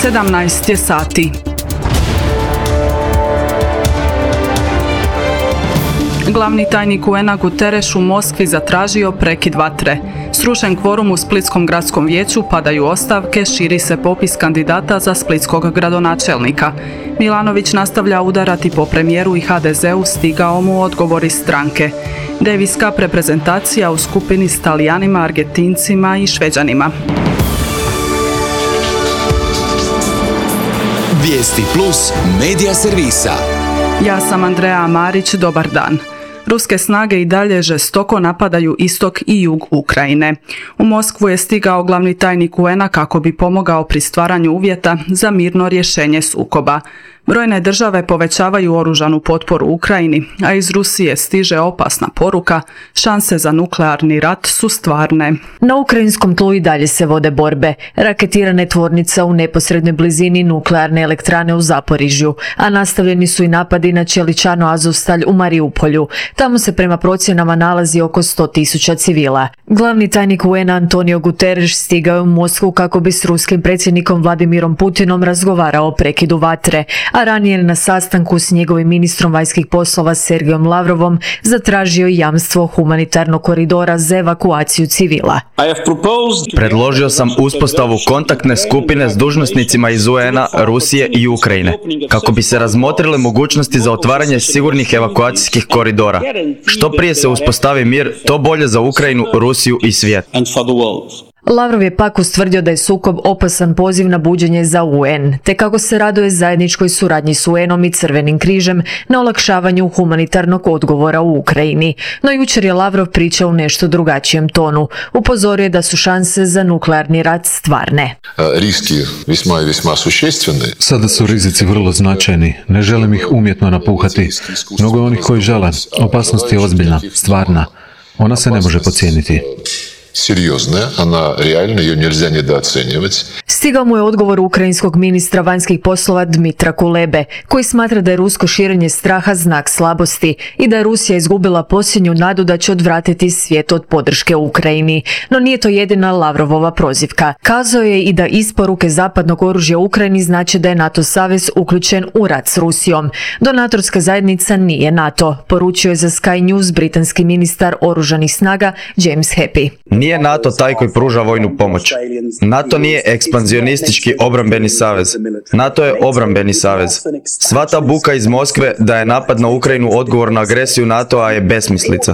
17 je sati. Glavni tajnik UN-a Guterres u Moskvi zatražio prekid vatre. Srušen kvorum u Splitskom gradskom vijeću, padaju ostavke, širi se popis kandidata za splitskog gradonačelnika. Milanović nastavlja udarati po premijeru i HDZ-u, stigao mu odgovor iz stranke. Davis Cup reprezentacija u skupini s Talijanima, Argentincima i Šveđanima. Vijesti plus medija servisa. Ja sam Andreja Marić, dobar dan. Ruske snage i dalje žestoko napadaju istok i jug Ukrajine. U Moskvu je stigao glavni tajnik UN-a kako bi pomogao pri stvaranju uvjeta za mirno rješenje sukoba. Brojne države povećavaju oružanu potporu Ukrajini, a iz Rusije stiže opasna poruka: šanse za nuklearni rat su stvarne. Na ukrajinskom tlu i dalje se vode borbe. Raketirana je tvornica u neposrednoj blizini nuklearne elektrane u Zaporižju, a nastavljeni su i napadi na Čeličano Azovstalj u Mariupolju. Tamo se prema procjenama nalazi oko 100.000 civila. Glavni tajnik UN Antonio Guterres stigao je u Moskvu kako bi s ruskim predsjednikom Vladimirom Putinom razgovarao o prekidu vatre, a ranije na sastanku s njegovim ministrom vanjskih poslova Sergejom Lavrovom zatražio jamstvo humanitarnog koridora za evakuaciju civila. Predložio sam uspostavu kontaktne skupine s dužnosnicima iz UN-a, Rusije i Ukrajine, kako bi se razmotrile mogućnosti za otvaranje sigurnih evakuacijskih koridora. Što prije se uspostavi mir, to bolje za Ukrajinu, Rusiju i svijet. Lavrov je pak ustvrdio da je sukob opasan poziv na buđenje za UN, te kako se raduje zajedničkoj suradnji s UN-om i Crvenim križem na olakšavanju humanitarnog odgovora u Ukrajini. No jučer je Lavrov pričao u nešto drugačijem tonu. Upozorio je da su šanse za nuklearni rat stvarne. Riski visma i visma sušestveni. Sada su rizici vrlo značajni. Ne želim ih umjetno napuhati. Mnogo onih koji žele. Opasnost je ozbiljna, stvarna. Ona se ne može podcijeniti. Серьезная, она реально, ее нельзя недооценивать. Stigao mu je odgovor ukrajinskog ministra vanjskih poslova Dmitra Kulebe, koji smatra da je rusko širenje straha znak slabosti i da je Rusija izgubila posljednju nadu da će odvratiti svijet od podrške Ukrajini. No nije to jedina Lavrovova prozivka. Kazao je i da isporuke zapadnog oružja Ukrajini znači da je NATO savez uključen u rat s Rusijom. Donatorska zajednica nije NATO, poručio je za Sky News britanski ministar oružanih snaga James Happy. Nije NATO taj koji pruža vojnu pomoć. NATO nije ekspanzionistički obrambeni savez. NATO je obrambeni savez. Sva ta buka iz Moskve da je napad na Ukrajinu odgovor na agresiju NATO-a je besmislica.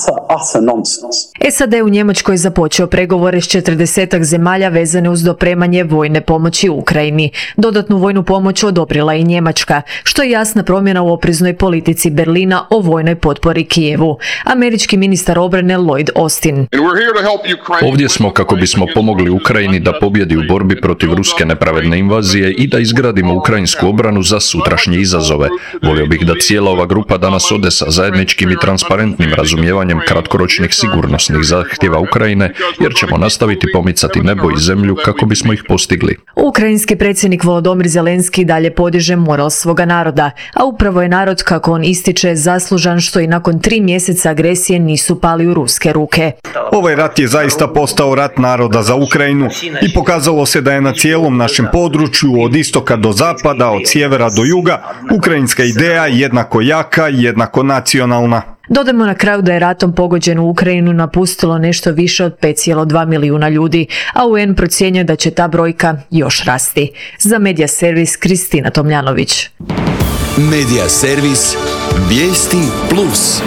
SAD u Njemačkoj je započeo pregovore s 40 zemalja vezane uz dopremanje vojne pomoći Ukrajini. Dodatnu vojnu pomoć odobrila i Njemačka, što je jasna promjena u opreznoj politici Berlina o vojnoj potpori Kijevu. Američki ministar obrane Lloyd Austin. Ovdje smo kako bismo pomogli Ukrajini da pobjedi u borbi protiv ruske nepravedne invazije i da izgradimo ukrajinsku obranu za sutrašnje izazove. Volio bih da cijela ova grupa danas ode sa zajedničkim i transparentnim razumijevanjem kratkoročnih sigurnosnih zahtjeva Ukrajine, jer ćemo nastaviti pomicati nebo i zemlju kako bismo ih postigli. Ukrajinski predsjednik Volodymyr Zelenski dalje podiže moral svoga naroda, a upravo je narod, kako on ističe, zaslužan što i nakon 3 mjeseca agresije nisu pali u ruske ruke. Ovaj rat je zaista postao rat naroda za Ukrajinu i pokazalo se da je na cijelom našem području, od istoka do zapada, od sjevera do juga, ukrajinska ideja jednako jaka i jednako nacionalna. Dodajmo na kraju da je ratom pogođenu Ukrajinu napustilo nešto više od 5,2 milijuna ljudi, a UN procjenjuje da će ta brojka još rasti. Za Medija servis Kristina Tomljanović. Medija servis Vijesti plus.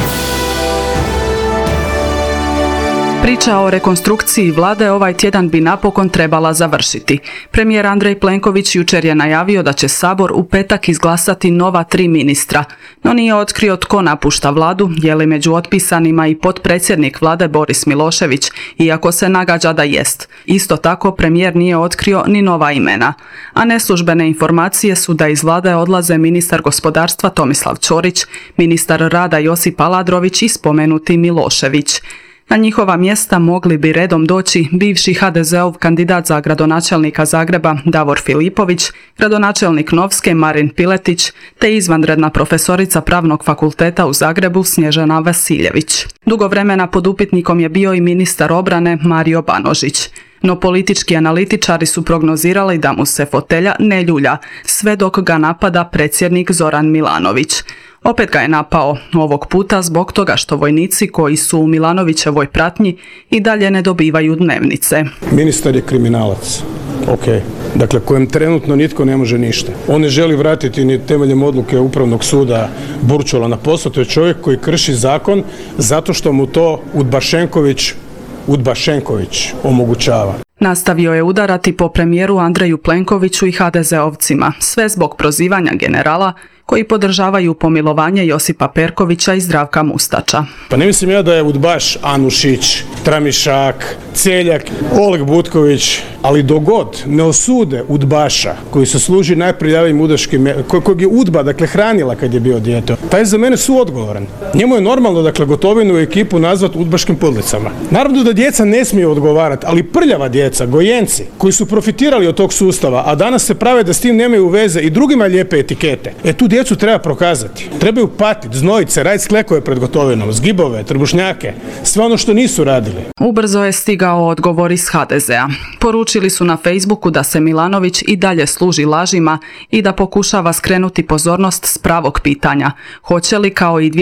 Priča o rekonstrukciji vlade ovaj tjedan bi napokon trebala završiti. Premijer Andrej Plenković jučer je najavio da će Sabor u petak izglasati nova 3 ministra, no nije otkrio tko napušta vladu, je li među otpisanima i potpredsjednik vlade Boris Milošević, iako se nagađa da jest. Isto tako premijer nije otkrio ni nova imena. A neslužbene informacije su da iz vlade odlaze ministar gospodarstva Tomislav Ćorić, ministar rada Josip Aladrović i spomenuti Milošević. Na njihova mjesta mogli bi redom doći bivši HDZ-ov kandidat za gradonačelnika Zagreba Davor Filipović, gradonačelnik Novske Marin Piletić, te izvanredna profesorica Pravnog fakulteta u Zagrebu Snježana Vasiljević. Dugo vremena pod upitnikom je bio i ministar obrane Mario Banožić. No politički analitičari su prognozirali da mu se fotelja ne ljulja, sve dok ga napada predsjednik Zoran Milanović. Opet ga je napao, ovog puta zbog toga što vojnici koji su u Milanovićevoj pratnji i dalje ne dobivaju dnevnice. Ministar je kriminalac, dakle kojem trenutno nitko ne može ništa. On ne želi vratiti ni temeljem odluke Upravnog suda Burčula na posao, to je čovjek koji krši zakon zato što mu to Udbašenković omogućava. Nastavio je udarati po premijeru Andreju Plenkoviću i HDZ-ovcima, sve zbog prozivanja generala koji podržavaju pomilovanje Josipa Perkovića i Zdravka Mustača. Pa ne mislim ja da je udbaš Anušić, Tramišak, Celjak, Oleg Butković, ali dogod ne osude udbaša koji se služi najprljavijim udaškim, kojeg je udba, dakle, hranila kad je bio dijete, taj je za mene suodgovoran. Njemu je normalno, dakle, Gotovinu i ekipu nazvat udbaškim podlicama. Naravno da djeca ne smiju odgovarati, ali prljava djeca, gojenci, koji su profitirali od tog sustava, a danas se prave da s tim nemaju veze i drugima lijepe etikete. Tu djecu treba prokazati. Trebaju patiti, znojit se, raditi sklekove pred Gotovinom, zgibove, trbušnjake, sve ono što nisu radili. Ubrzo je stigao odgovor iz HDZ-a. Poručili su na Facebooku da se Milanović i dalje služi lažima i da pokušava skrenuti pozornost s pravog pitanja. Hoće li kao i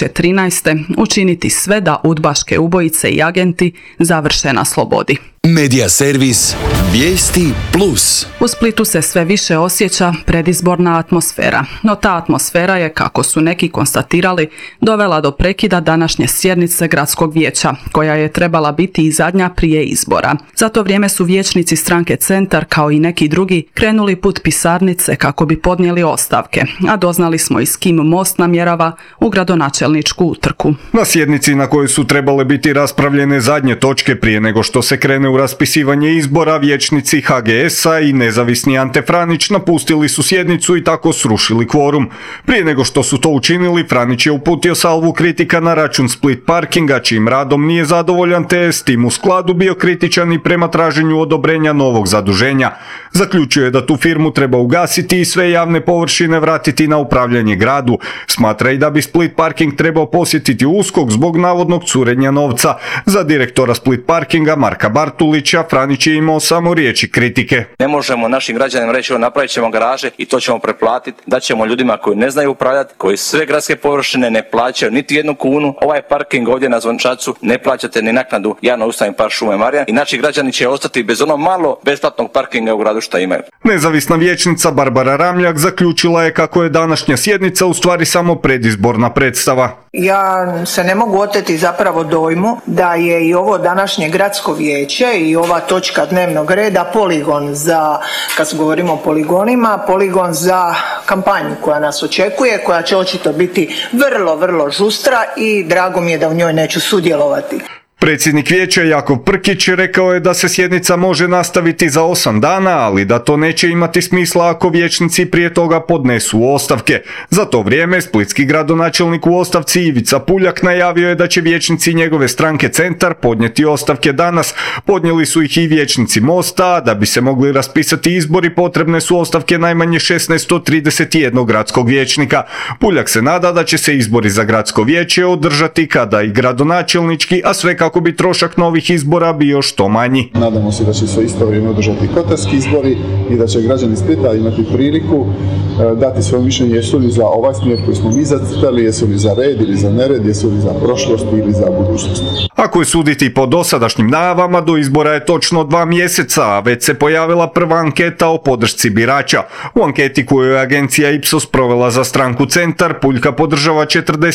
2013. učiniti sve da udbaške ubojice i agenti završe na slobodi? Medija servis Vijesti Plus. U Splitu se sve više osjeća predizborna atmosfera, no ta atmosfera je, kako su neki konstatirali, dovela do prekida današnje sjednice gradskog vijeća, koja je trebala biti i zadnja prije izbora. Za to vrijeme su vijećnici stranke Centar, kao i neki drugi, krenuli put pisarnice kako bi podnijeli ostavke, a doznali smo i s kim Most namjerava u gradonačelničku utrku. Na sjednici na kojoj su trebale biti raspravljene zadnje točke prije nego što se krene u raspisivanje izbora, vijećnici HGS-a i nezavisni Ante Franić napustili su sjednicu i tako srušili kvorum. Prije nego što su to učinili, Franić je uputio salvu kritika na račun Split Parkinga, čijim radom nije zadovoljan, te je s tim u skladu bio kritičan i prema traženju odobrenja novog zaduženja. Zaključio je da tu firmu treba ugasiti i sve javne površine vratiti na upravljanje gradu. Smatra i da bi Split Parking trebao posjetiti USKOK zbog navodnog curenja novca. Za direktora Split Parkinga Marka Bartulića Franić je imao samo riječi kritike. Ne možemo našim građanima reći napravit ćemo garaže i to ćemo preplatiti, da ćemo ljudima koji ne znaju upravljati, koji sve gradske površine ne plaćaju niti 1 kunu. Ovaj parking ovdje na Zvončacu ne plaćate ni naknadu javno ustavni park Šume Marjan i naši građani će ostati bez ono malo besplatnog parkinga u gradu što imaju. Nezavisna vijećnica Barbara Ramljak zaključila je kako je današnja sjednica u stvari samo predizborna predstava. Ja se ne mogu oteti zapravo dojmu da je i ovo današnje gradsko vijeće i ova točka dnevnog reda poligon za, kad govorimo o poligonima, poligon za kampanju koja nas očekuje, koja će očito biti vrlo, vrlo žustra i drago mi je da u njoj neću sudjelovati. Predsjednik vijeća Jakov Prkić rekao je da se sjednica može nastaviti za 8 dana, ali da to neće imati smisla ako vijećnici prije toga podnesu ostavke. Za to vrijeme splitski gradonačelnik u ostavci Ivica Puljak najavio je da će vijećnici njegove stranke Centar podnijeti ostavke danas. Podnijeli su ih i vijećnici Mosta, a da bi se mogli raspisati izbori potrebne su ostavke najmanje 1631 gradskog vijećnika. Puljak se nada da će se izbori za gradsko vijeće održati kada i gradonačelnički, a sve kako bi trošak novih izbora bio što manji. Nadamo se da će se isto vrijeme održati kotarski izbori i da će građani Splita imati priliku dati svoje mišljenje jesu li za ovaj smjer koji smo mi zacrtali, jesu li za red ili za nered, jesu li za prošlost ili za budućnost. Ako je suditi po dosadašnjim najavama, do izbora je točno 2 mjeseca, a već se pojavila prva anketa o podršci birača. U anketi koju je agencija Ipsos provela za stranku Centar, Puljka podržava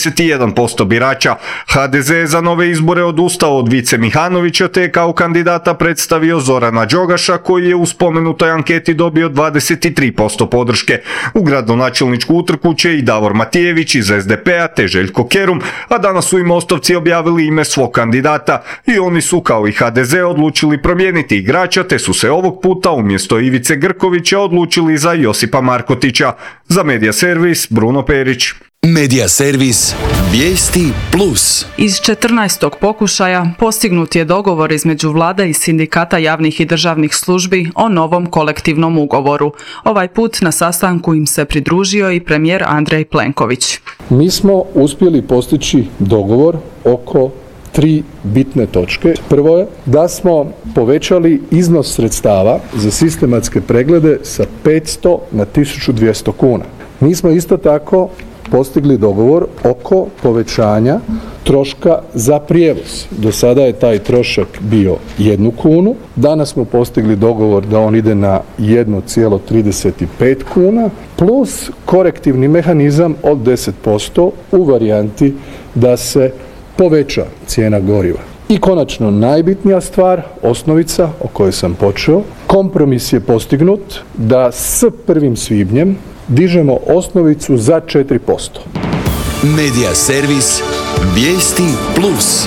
41% birača. HDZ je za nove izbore odustao od Vice Mihanovića te kao kandidata predstavio Zorana Đogaša koji je u spomenutoj anketi dobio 23% podrške. U gradonačelničku utrku će i Davor Matijević iz SDP-a te Željko Kerum, a danas su i Mostovci objavili ime svog kandidata i oni su kao i HDZ odlučili promijeniti igrača te su se ovog puta umjesto Ivice Grkovića odlučili za Josipa Markotića. Za Medija servis Bruno Perić. Medija servis Vijesti Plus. Iz 14. pokušaja postignut je dogovor između vlade i sindikata javnih i državnih službi o novom kolektivnom ugovoru. Ovaj put na sastanku im se pridružio i premijer Andrej Plenković. Mi smo uspjeli postići dogovor oko 3 bitne točke. Prvo je da smo povećali iznos sredstava za sistematske preglede sa 500 na 1200 kuna. Mi smo isto tako postigli dogovor oko povećanja troška za prijevoz. Do sada je taj trošak bio 1 kunu, danas smo postigli dogovor da on ide na 1,35 kuna plus korektivni mehanizam od 10% u varijanti da se poveća cijena goriva. I konačno najbitnija stvar, osnovica o kojoj sam počeo, kompromis je postignut da s 1. svibnjem dižemo osnovicu za 4%. Medija servis Vijesti Plus.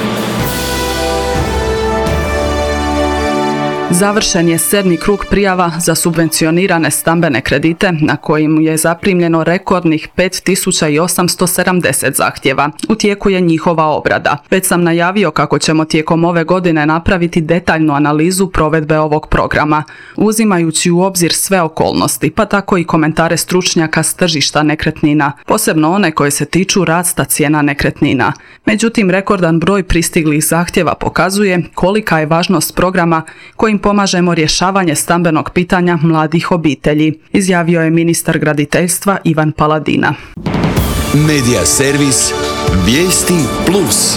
Završen je 7. krug prijava za subvencionirane stambene kredite na kojim je zaprimljeno rekordnih 5870 zahtjeva. U tijeku je njihova obrada. Već sam najavio kako ćemo tijekom ove godine napraviti detaljnu analizu provedbe ovog programa, uzimajući u obzir sve okolnosti, pa tako i komentare stručnjaka s tržišta nekretnina, posebno one koje se tiču rasta cijena nekretnina. Međutim, rekordan broj pristiglih zahtjeva pokazuje kolika je važnost programa kojim pomažemo rješavanje stambenog pitanja mladih obitelji, izjavio je ministar graditeljstva Ivan Paladina. Medija servis Vijesti Plus.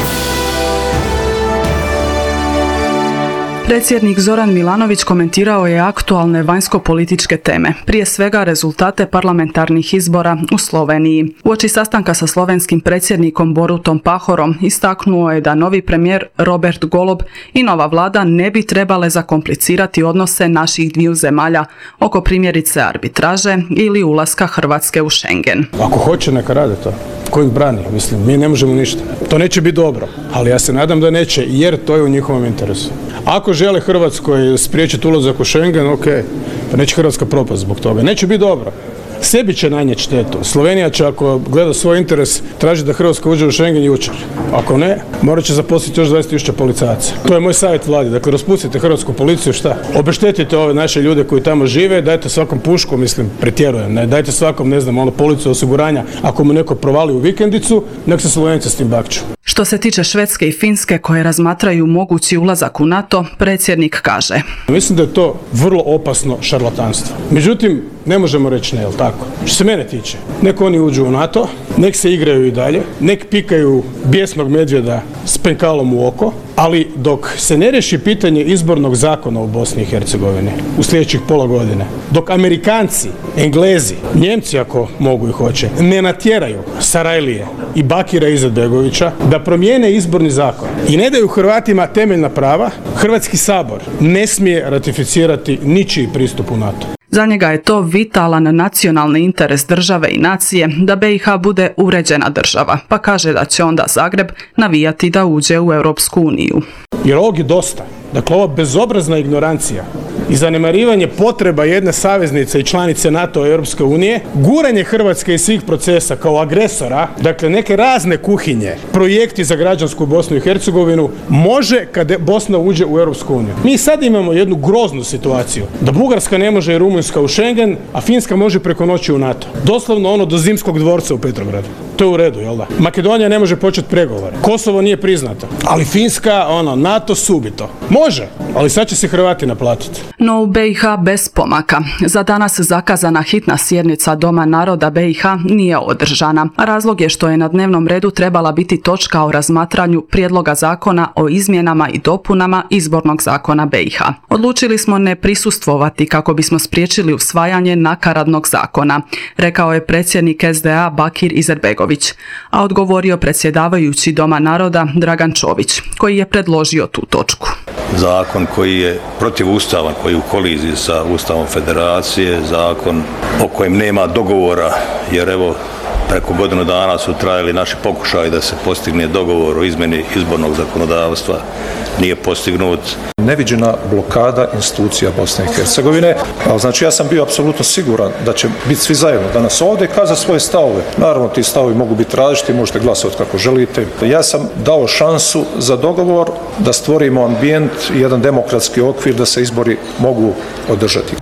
Predsjednik Zoran Milanović komentirao je aktualne vanjsko-političke teme, prije svega rezultate parlamentarnih izbora u Sloveniji. Uoči sastanka sa slovenskim predsjednikom Borutom Pahorom istaknuo je da novi premijer Robert Golob i nova vlada ne bi trebale zakomplicirati odnose naših dviju zemalja oko primjerice arbitraže ili ulaska Hrvatske u Schengen. Ako hoće, neka rade to. Ko im brani? Mislim, mi ne možemo ništa. To neće biti dobro, ali ja se nadam da neće, jer to je u njihovom interesu. Ako žele Hrvatskoj spriječiti ulazak u Schengen, ok, pa neće Hrvatska propast zbog toga. Neće biti dobro. Sebi će nanijeti štetu. Slovenija će, ako gleda svoj interes, traži da Hrvatska uđe u Schengen jučer. Ako ne, morat će zaposliti još 20.000 policajaca. To je moj savjet vladi. Dakle, raspustite hrvatsku policiju, šta? Obeštetite ove naše ljude koji tamo žive, dajte svakom pušku, mislim, pretjerujem, ne, dajte svakom, ne znam, policu osiguranja. Ako mu neko provali u vikendicu, nek se Slovenci s tim bakću. Što se tiče Švedske i Finske koje razmatraju mogući ulazak u NATO, predsjednik kaže: Mislim da je to vrlo opasno šarlatanstvo. Međutim, ne možemo reći ne, jel tako? Što se mene tiče, nek oni uđu u NATO, nek se igraju i dalje, nek pikaju bijesnog medvjeda s penkalom u oko, ali dok se ne riješi pitanje izbornog zakona u Bosni i Hercegovini u sljedećih pola godine, dok Amerikanci, Englezi, Njemci ako mogu i hoće, ne natjeraju Sarajlije i Bakira Izetbegovića da promijene izborni zakon i ne daju Hrvatima temeljna prava, Hrvatski sabor ne smije ratificirati ničiji pristup u NATO. Za njega je to vitalan nacionalni interes države i nacije da BiH bude uređena država, pa kaže da će onda Zagreb navijati da uđe u Europsku uniju. Jer ovog je dosta. Dakle, ova bezobrazna ignorancija i zanemarivanje potreba jedne saveznice i članice NATO i Europske unije, guranje Hrvatske iz svih procesa kao agresora, dakle neke razne kuhinje, projekti za građansku Bosnu i Hercegovinu, može kad Bosna uđe u Europsku uniju. Mi sad imamo jednu groznu situaciju, da Bugarska ne može i Rumunjska u Schengen, a Finska može preko noći u NATO. Doslovno ono do Zimskog dvorca u Petrogradu. To je u redu, jel da? Makedonija ne može početi pregovore. Kosovo nije priznato. Ali Finska, NATO subito. Može, ali sad će se Hrvati naplatiti. No u BiH bez pomaka. Za danas zakazana hitna sjednica Doma naroda BiH nije održana. Razlog je što je na dnevnom redu trebala biti točka o razmatranju prijedloga zakona o izmjenama i dopunama izbornog zakona BiH. Odlučili smo ne prisustvovati kako bismo spriječili usvajanje nakaradnog zakona, rekao je predsjednik SDA Bakir Izetbegović, a odgovorio predsjedavajući Doma naroda Dragan Čović, koji je predložio tu točku. Zakon koji je protivustavan, koji je u koliziji sa Ustavom Federacije, zakon o kojem nema dogovora, jer evo preko godinu dana su trajali naši pokušaji da se postigne dogovor o izmjeni izbornog zakonodavstva, nije postignut. Neviđena blokada institucija Bosne i Hercegovine, znači ja sam bio apsolutno siguran da će biti svi zajedno danas ovdje i kazati svoje stavove. Naravno ti stavovi mogu biti različiti, možete glasovati kako želite. Ja sam dao šansu za dogovor da stvorimo ambijent i jedan demokratski okvir da se izbori mogu održati.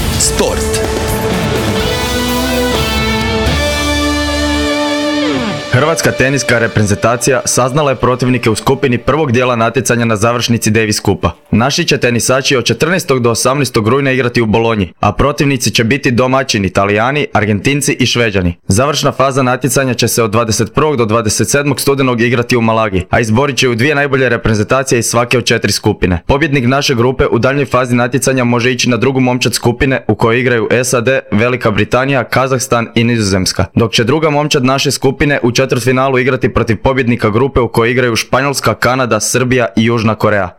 Sport. Hrvatska teniska reprezentacija saznala je protivnike u skupini prvog dijela natjecanja na završnici Davis Kupa. Naši će tenisači od 14. do 18. rujna igrati u Bolonji, a protivnici će biti domaćini Talijani, Argentinci i Šveđani. Završna faza natjecanja će se od 21. do 27. studenog igrati u Malagi, a izborit će u dvije najbolje reprezentacije iz svake od 4 skupine. Pobjednik naše grupe u daljnjoj fazi natjecanja može ići na drugu momčad skupine u kojoj igraju SAD, Velika Britanija, Kazahstan i Nizozemska, dok će druga momčad naše skupine u četvrtfinalu igrati protiv pobjednika grupe u kojoj igraju Španjolska, Kanada, Srbija i Južna Koreja.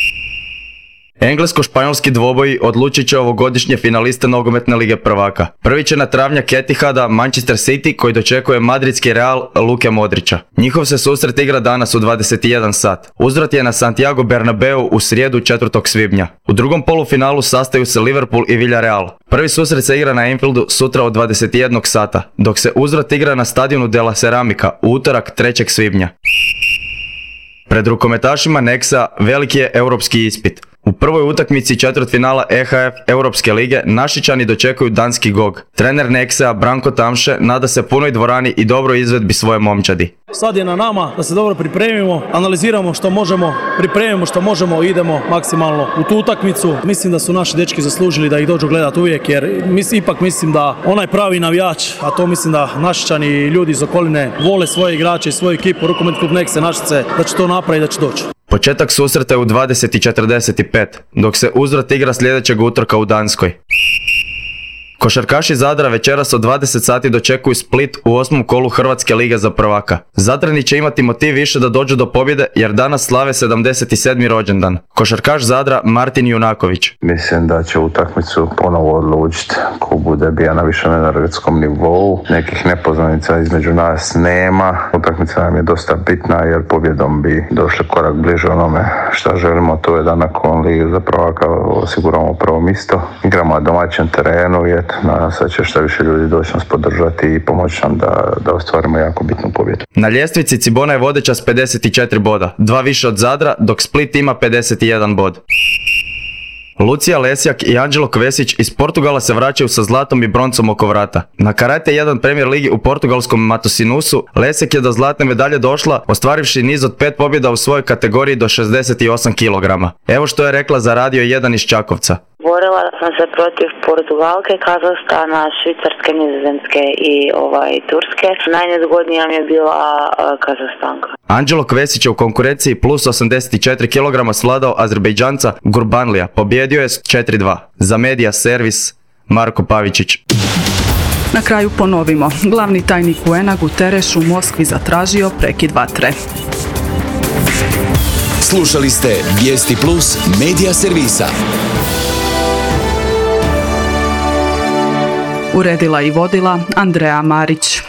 Englesko-španjolski dvoboji odlučit će ovogodišnje finaliste nogometne lige prvaka. Prvi će na travnjak Etihada Manchester City koji dočekuje madridski Real Luke Modrića. Njihov se susret igra danas u 21 sat. Uzvrat je na Santiago Bernabeu u srijedu 4. svibnja. U drugom polufinalu sastaju se Liverpool i Villarreal. Prvi susret se igra na Anfieldu sutra od 21 sata, dok se uzvrat igra na stadionu de la Ceramica u utorak 3. svibnja. Pred rukometašima Nexa veliki je europski ispit. U prvoj utakmici četvrtfinala EHF Europske lige Našičani dočekuju danski GOG. Trener Nexa Branko Tamše nada se punoj dvorani i dobroj izvedbi svoje momčadi. Sad je na nama da se dobro pripremimo, analiziramo što možemo, pripremimo što možemo i idemo maksimalno u tu utakmicu. Mislim da su naši dečki zaslužili da ih dođu gledati uvijek, jer ipak mislim da onaj pravi navijač, a to mislim da Našičani i ljudi iz okoline vole svoje igrače i svoju ekipu, rukometni klub Nexe Našice, da će to napraviti, da će doći. Početak susreta je u 20:45, dok se uzvrat igra sljedećeg utorka u Danskoj. Košarkaši Zadra večeras od 20 sati dočekuju Split u 8. kolu Hrvatske lige za prvaka. Zadrani će imati motiv više da dođu do pobjede jer danas slave 77. rođendan. Košarkaš Zadra Martin Junaković. Mislim da će utakmicu ponovo odlučiti ko bude bio na višem energetskom nivou. Nekih nepoznanica između nas nema. Utakmica nam je dosta bitna jer pobjedom bi došli korak bliže onome šta želimo. To je da nakon lige za prvaka osiguramo prvo mjesto. Igramo na domaćem terenu i nadam se da će što više ljudi doći nas podržati i pomoći nam da ostvarimo jako bitnu pobjedu. Na ljestvici Cibona je vodeća s 54 boda, 2 više od Zadra, dok Split ima 51 bod. Lucija Lesjak i Anđelo Kvesić iz Portugala se vraćaju sa zlatom i broncom oko vrata. Na Karate 1 Premier ligi u portugalskom Matosinusu Lesjak je do zlatne medalje došla ostvarivši niz od 5 pobjeda u svojoj kategoriji do 68 kg. Evo što je rekla za Radio 1 iz Čakovca. Borila sam se protiv Portugalke, Kazahstana, Švicarske, Nizozemske i Turske. Najnezgodnija mi je bila Kazahstanka. Anđelo Kvesić je u konkurenciji plus 84 kg svladao Azerbejdžanca Gurbanlija. Pobjedio je s 4-2. Za Medija servis Marko Pavičić. Na kraju ponovimo. Glavni tajnik UN-a Guterres u Moskvi zatražio prekid vatre. Slušali ste Vijesti Plus Medija servisa. Uredila i vodila Andreja Marić.